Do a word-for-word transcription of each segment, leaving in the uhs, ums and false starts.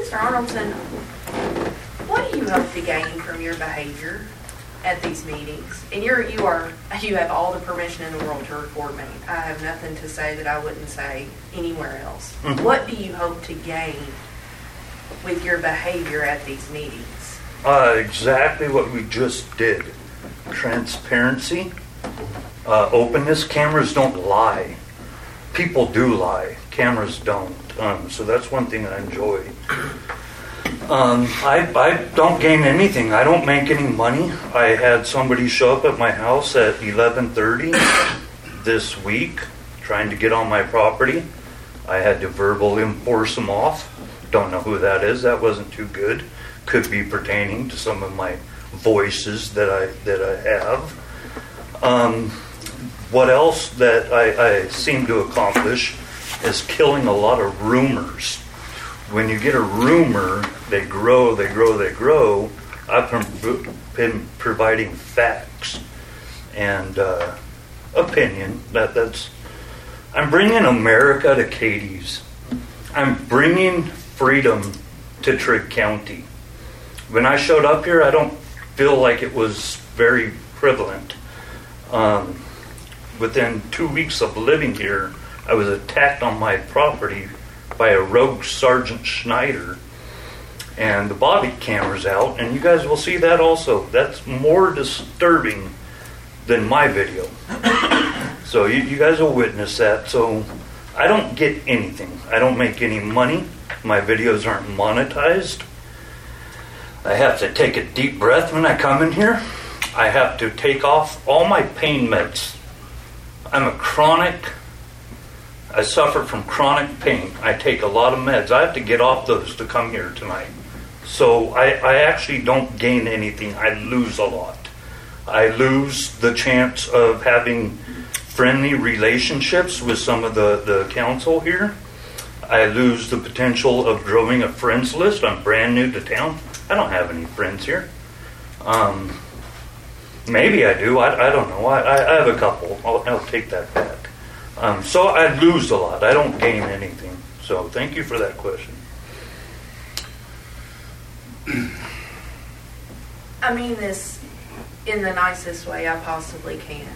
Mister Arnoldson, what do you hope to gain from your behavior at these meetings? And you're, you are, you have all the permission in the world to record me. I have nothing to say that I wouldn't say anywhere else. Mm-hmm. What do you hope to gain with your behavior at these meetings? Uh, exactly what we just did. Transparency, uh, openness. Cameras don't lie. People do lie. Cameras don't. Um, so that's one thing I enjoy. Um, I, I don't gain anything. I don't make any money. I had somebody show up at my house at eleven thirty this week trying to get on my property. I had to verbally enforce them off. Don't know who that is. That wasn't too good. Could be pertaining to some of my voices that I that I have. Um, what else that I, I seem to accomplish is killing a lot of rumors. When you get a rumor, they grow, they grow, they grow. I've been providing facts and uh, opinion. That that's. I'm bringing America to Katie's. I'm bringing freedom to Trigg County. When I showed up here, I don't feel like it was very prevalent. Um, within two weeks of living here, I was attacked on my property by a rogue Sergeant Schneider, and the body camera's out, and you guys will see that also. That's more disturbing than my video. So you, you guys will witness that. So I don't get anything. I don't make any money. My videos aren't monetized. I have to take a deep breath when I come in here. I have to take off all my pain meds. I'm a chronic, I suffer from chronic pain. I take a lot of meds. I have to get off those to come here tonight. So I, I actually don't gain anything. I lose a lot. I lose the chance of having friendly relationships with some of the, the council here. I lose the potential of growing a friends list. I'm brand new to town. I don't have any friends here. Um, maybe I do. I, I don't know. I, I have a couple. I'll, I'll take that back. Um, so I lose a lot. I don't gain anything. So thank you for that question. I mean this in the nicest way I possibly can.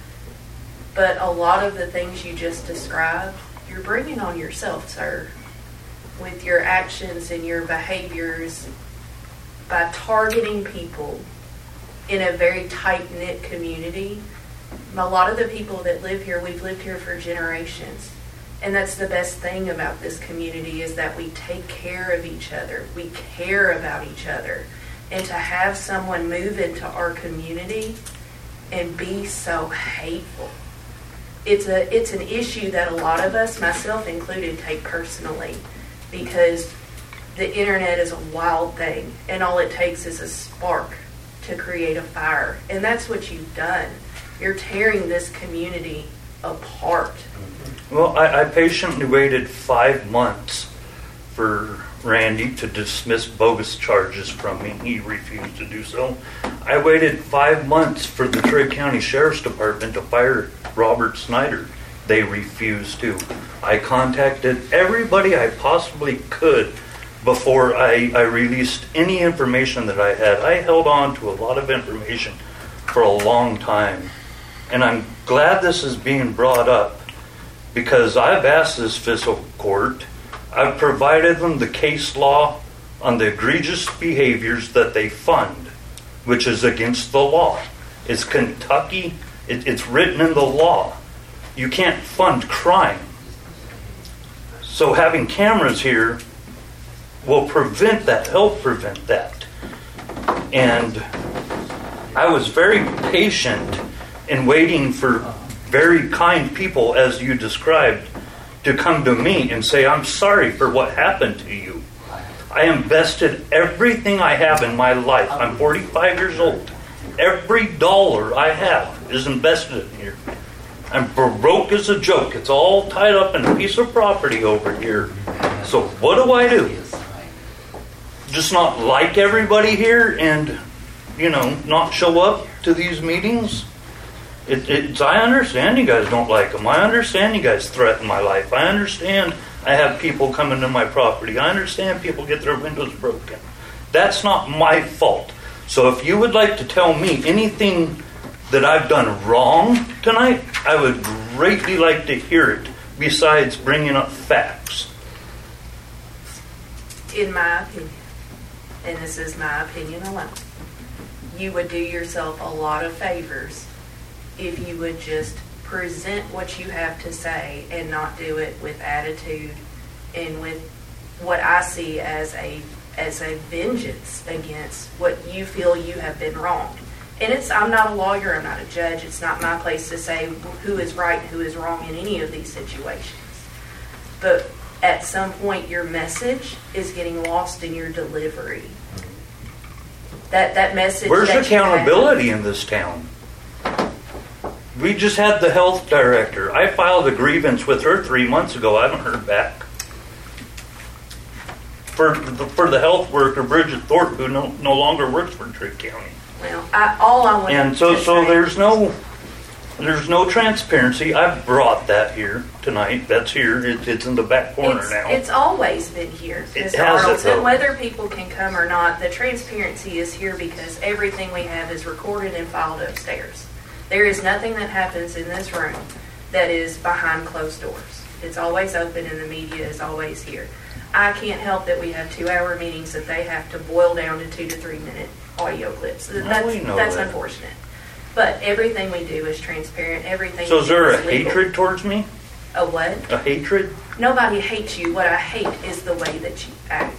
But a lot of the things you just described, you're bringing on yourself, sir, with your actions and your behaviors by targeting people in a very tight-knit community. A lot of the people that live here, we've lived here for generations. And that's the best thing about this community, is that we take care of each other. We care about each other. And to have someone move into our community and be so hateful, it's a it's an issue that a lot of us, myself included, take personally, because the internet is a wild thing, and all it takes is a spark to create a fire. And that's what you've done. You're tearing this community apart. Well, I, I patiently waited five months for Randy to dismiss bogus charges from me. He refused to do so. I waited five months for the Trigg County Sheriff's Department to fire Robert Snyder. They refused to. I contacted everybody I possibly could before I, I released any information that I had. I held on to a lot of information for a long time. And I'm glad this is being brought up, because I've asked this fiscal court, I've provided them the case law on the egregious behaviors that they fund, which is against the law. It's Kentucky, it, it's written in the law. You can't fund crime. So having cameras here will prevent that, help prevent that. And I was very patient in waiting for very kind people, as you described, to come to me and say, I'm sorry for what happened to you. I invested everything I have in my life. I'm forty-five years old. Every dollar I have is invested in here. I'm broke as a joke. It's all tied up in a piece of property over here. So what do I do? Just not like everybody here and, you know, not show up to these meetings? It, it's, I understand you guys don't like them. I understand you guys threaten my life. I understand I have people come into my property. I understand people get their windows broken. That's not my fault. So if you would like to tell me anything that I've done wrong tonight, I would greatly like to hear it, besides bringing up facts. In my opinion, and this is my opinion alone, you would do yourself a lot of favors if you would just present what you have to say and not do it with attitude and with what I see as a as a vengeance against what you feel you have been wronged. And it's I'm not a lawyer, I'm not a judge, it's not my place to say who is right and who is wrong in any of these situations. But at some point your message is getting lost in your delivery. That that message. Where's that accountability in this town? We just had the health director. I filed a grievance with her three months ago. I haven't heard back. For the, for the health worker, Bridget Thorpe, who no, no longer works for Trigg County. Well, I, all I want And so, to so say, there's no, there's no transparency. I've brought that here tonight. That's here. It, it's in the back corner it's, now. It's always been here, It Mister has it, Arnoldson. though. Whether people can come or not, the transparency is here because everything we have is recorded and filed upstairs. There is nothing that happens in this room that is behind closed doors. It's always open and the media is always here. I can't help that we have two-hour meetings that they have to boil down to two to three-minute audio clips. That's, we know that's that. unfortunate. But everything we do is transparent. Everything. So is there a is legal. hatred towards me? A what? A hatred? Nobody hates you. What I hate is the way that you act.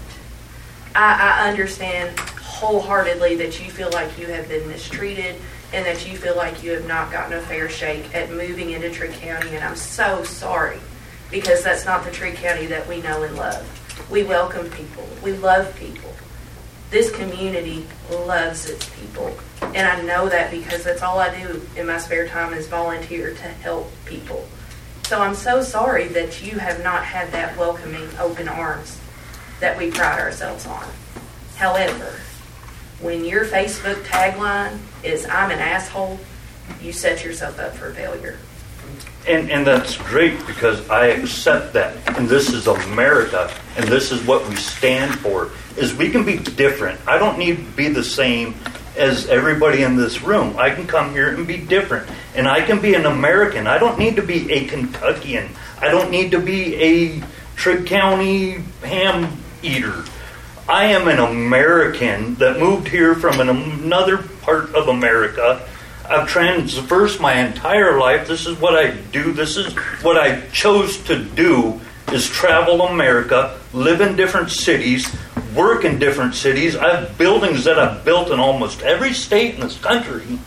I, I understand wholeheartedly that you feel like you have been mistreated and that you feel like you have not gotten a fair shake at moving into Trigg County, and I'm so sorry because that's not the Trigg County that we know and love. We welcome people. We love people. This community loves its people, and I know that because that's all I do in my spare time is volunteer to help people. So I'm so sorry that you have not had that welcoming open arms that we pride ourselves on. However, when your Facebook tagline is "I'm an asshole," you set yourself up for failure. And and that's great because I accept that. And this is America, and this is what we stand for, is we can be different. I don't need to be the same as everybody in this room. I can come here and be different. And I can be an American. I don't need to be a Kentuckian. I don't need to be a Trigg County ham eater. I am an American that moved here from an, another part of America. I've transversed my entire life. This is what I do. This is what I chose to do, is travel America, live in different cities, work in different cities. I have buildings that I've built in almost every state in this country.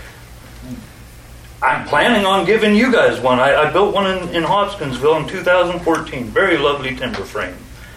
I'm planning on giving you guys one. I, I built one in, in Hopkinsville in two thousand fourteen. Very lovely timber frame.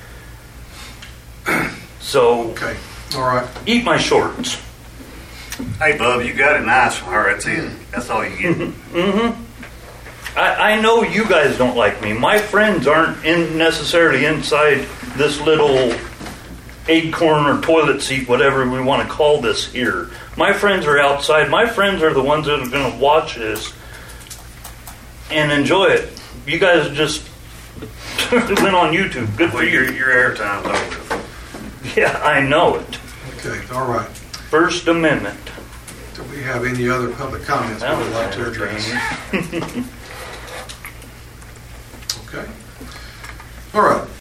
So, Okay, all right. eat my shorts. Hey, Bub, you got it nice from her. That's it. That's all you get. Mm-hmm. I, I know you guys don't like me. My friends aren't in necessarily inside this little acorn or toilet seat, whatever we want to call this here. My friends are outside. My friends are the ones that are going to watch this and enjoy it. You guys just went on YouTube. Good for Well, your, you. your airtime's over. Yeah, I know it. Okay, all right. First Amendment. Do we have any other public comments we That would was like to address? entertaining. Okay. All right.